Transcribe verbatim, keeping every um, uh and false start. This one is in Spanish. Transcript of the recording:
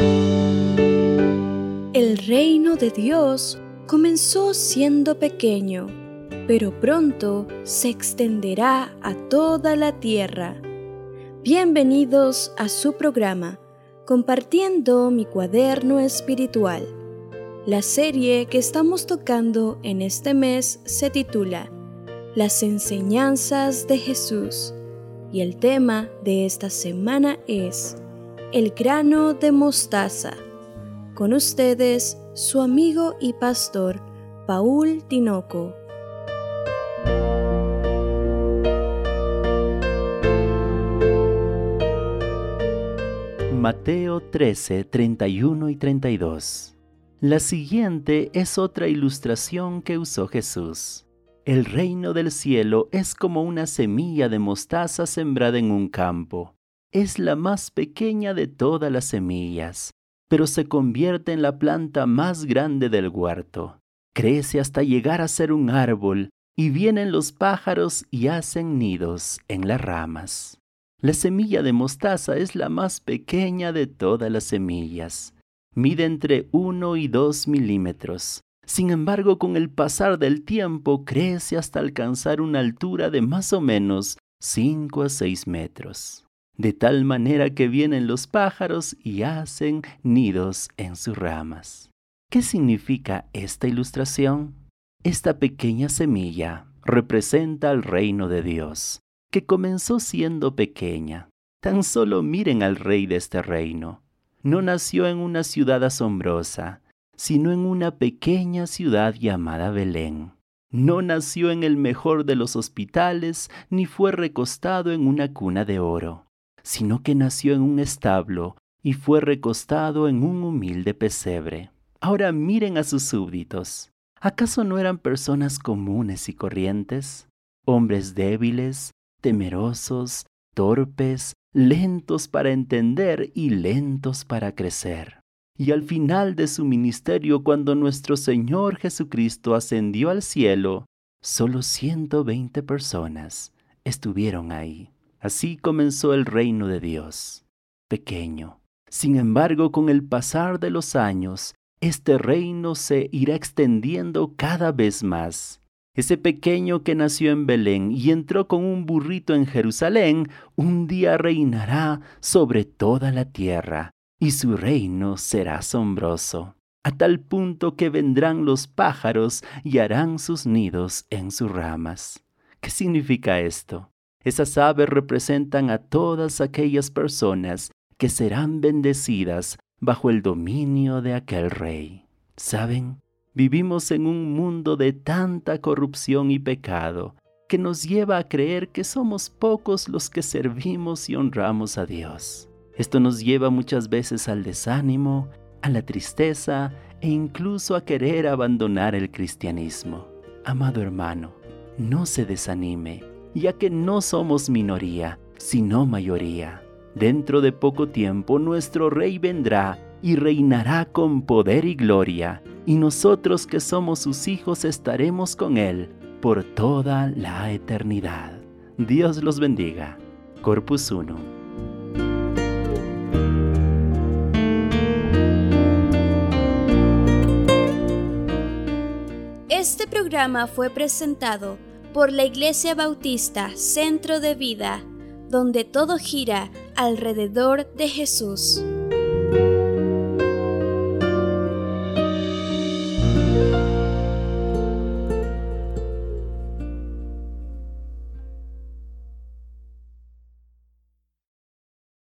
El reino de Dios comenzó siendo pequeño, pero pronto se extenderá a toda la tierra. Bienvenidos a su programa, Compartiendo mi cuaderno espiritual. La serie que estamos tocando en este mes se titula Las enseñanzas de Jesús, y el tema de esta semana es El grano de mostaza. Con ustedes, su amigo y pastor, Paul Tinoco. Mateo trece, treinta y uno y treinta y dos. La siguiente es otra ilustración que usó Jesús. El reino del cielo es como una semilla de mostaza sembrada en un campo. Es la más pequeña de todas las semillas, pero se convierte en la planta más grande del huerto. Crece hasta llegar a ser un árbol, y vienen los pájaros y hacen nidos en las ramas. La semilla de mostaza es la más pequeña de todas las semillas. Mide entre uno y dos milímetros. Sin embargo, con el pasar del tiempo crece hasta alcanzar una altura de más o menos cinco a seis metros. De tal manera que vienen los pájaros y hacen nidos en sus ramas. ¿Qué significa esta ilustración? Esta pequeña semilla representa al reino de Dios, que comenzó siendo pequeña. Tan solo miren al rey de este reino. No nació en una ciudad asombrosa, sino en una pequeña ciudad llamada Belén. No nació en el mejor de los hospitales, ni fue recostado en una cuna de oro, sino que nació en un establo y fue recostado en un humilde pesebre. Ahora miren a sus súbditos. ¿Acaso no eran personas comunes y corrientes? Hombres débiles, temerosos, torpes, lentos para entender y lentos para crecer. Y al final de su ministerio, cuando nuestro Señor Jesucristo ascendió al cielo, solo ciento veinte personas estuvieron ahí. Así comenzó el reino de Dios, pequeño. Sin embargo, con el pasar de los años, este reino se irá extendiendo cada vez más. Ese pequeño que nació en Belén y entró con un burrito en Jerusalén, un día reinará sobre toda la tierra, y su reino será asombroso, a tal punto que vendrán los pájaros y harán sus nidos en sus ramas. ¿Qué significa esto? Esas aves representan a todas aquellas personas que serán bendecidas bajo el dominio de aquel rey. ¿Saben? Vivimos en un mundo de tanta corrupción y pecado que nos lleva a creer que somos pocos los que servimos y honramos a Dios. Esto nos lleva muchas veces al desánimo, a la tristeza e incluso a querer abandonar el cristianismo. Amado hermano, no se desanime, ya que no somos minoría, sino mayoría. Dentro de poco tiempo nuestro Rey vendrá y reinará con poder y gloria, y nosotros que somos sus hijos estaremos con Él por toda la eternidad. Dios los bendiga. Corpus uno. Este programa fue presentado por la Iglesia Bautista Centro de Vida, donde todo gira alrededor de Jesús.